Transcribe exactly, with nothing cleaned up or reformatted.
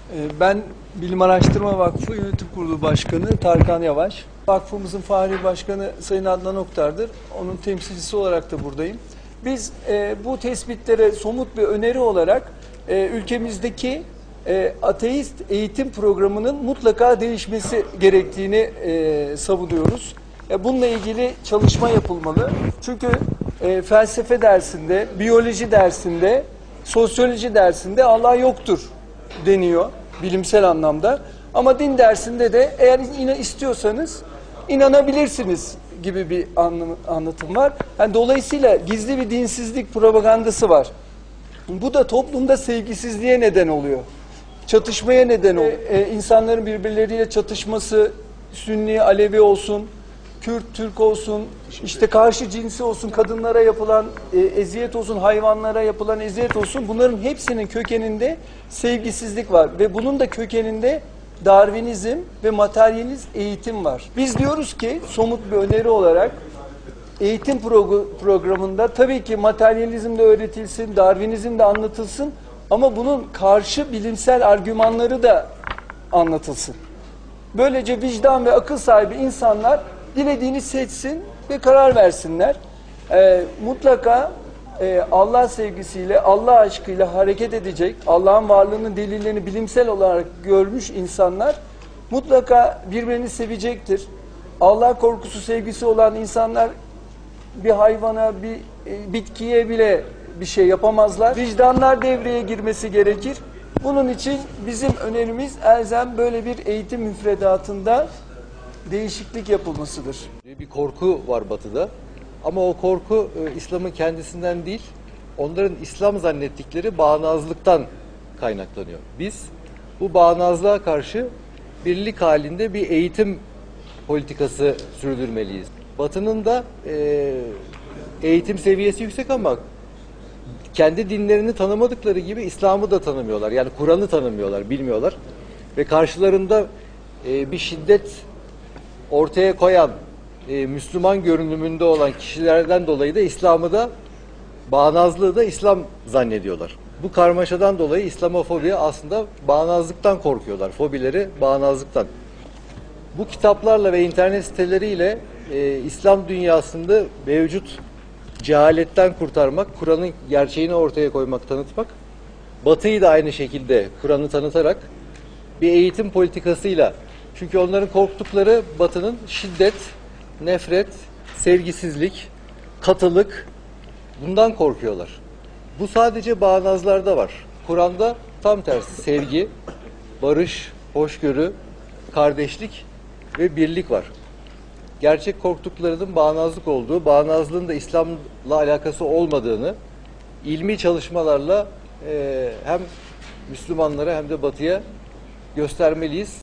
Ben Bilim Araştırma Vakfı Yönetim Kurulu Başkanı Tarkan Yavaş. Vakfımızın Fahri Başkanı Sayın Adnan Oktar'dır. Onun temsilcisi olarak da buradayım. Biz e, bu tespitlere somut bir öneri olarak e, ülkemizdeki e, ateist eğitim programının mutlaka değişmesi gerektiğini e, savunuyoruz. E, bununla ilgili çalışma yapılmalı. Çünkü e, felsefe dersinde, biyoloji dersinde, sosyoloji dersinde Allah yoktur deniyor bilimsel anlamda. Ama din dersinde de eğer yine istiyorsanız inanabilirsiniz gibi bir anlatım var. Yani dolayısıyla gizli bir dinsizlik propagandası var. Bu da toplumda sevgisizliğe neden oluyor. Çatışmaya neden oluyor. Ee, insanların birbirleriyle çatışması, Sünni, Alevi olsun, Kürt, Türk olsun, işte karşı cinsi olsun, kadınlara yapılan e, eziyet olsun, hayvanlara yapılan eziyet olsun, bunların hepsinin kökeninde sevgisizlik var. Ve bunun da kökeninde Darwinizm ve materyalist eğitim var. Biz diyoruz ki somut bir öneri olarak eğitim programında tabii ki materyalizm de öğretilsin, Darwinizm de anlatılsın ama bunun karşı bilimsel argümanları da anlatılsın. Böylece vicdan ve akıl sahibi insanlar dilediğini seçsin ve karar versinler. Ee, mutlaka e, Allah sevgisiyle, Allah aşkıyla hareket edecek, Allah'ın varlığının delillerini bilimsel olarak görmüş insanlar mutlaka birbirini sevecektir. Allah korkusu, sevgisi olan insanlar bir hayvana, bir e, bitkiye bile bir şey yapamazlar. Vicdanlar devreye girmesi gerekir. Bunun için bizim önerimiz elzem böyle bir eğitim müfredatında değişiklik yapılmasıdır. Bir korku var Batı'da ama o korku e, İslam'ın kendisinden değil, onların İslam zannettikleri bağnazlıktan kaynaklanıyor. Biz bu bağnazlığa karşı birlik halinde bir eğitim politikası sürdürmeliyiz. Batı'nın da e, eğitim seviyesi yüksek ama kendi dinlerini tanımadıkları gibi İslam'ı da tanımıyorlar. Yani Kur'an'ı tanımıyorlar, bilmiyorlar. Ve karşılarında e, bir şiddet ortaya koyan, e, Müslüman görünümünde olan kişilerden dolayı da İslam'ı da, bağnazlığı da İslam zannediyorlar. Bu karmaşadan dolayı İslamofobi aslında bağnazlıktan korkuyorlar. Fobileri bağnazlıktan. Bu kitaplarla ve internet siteleriyle e, İslam dünyasında mevcut cehaletten kurtarmak, Kur'an'ın gerçeğini ortaya koymak, tanıtmak, Batı'yı da aynı şekilde Kur'an'ı tanıtarak bir eğitim politikasıyla, çünkü onların korktukları Batı'nın şiddet, nefret, sevgisizlik, katılık, bundan korkuyorlar. Bu sadece bağnazlarda var. Kur'an'da tam tersi sevgi, barış, hoşgörü, kardeşlik ve birlik var. Gerçek korktuklarının bağnazlık olduğu, bağnazlığın da İslam'la alakası olmadığını ilmi çalışmalarla e, hem Müslümanlara hem de Batı'ya göstermeliyiz.